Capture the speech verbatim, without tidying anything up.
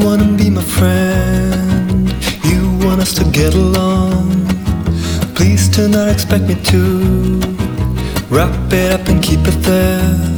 wanna be my friend, you want us to get along. Please do not expect me to wrap it up and keep it there.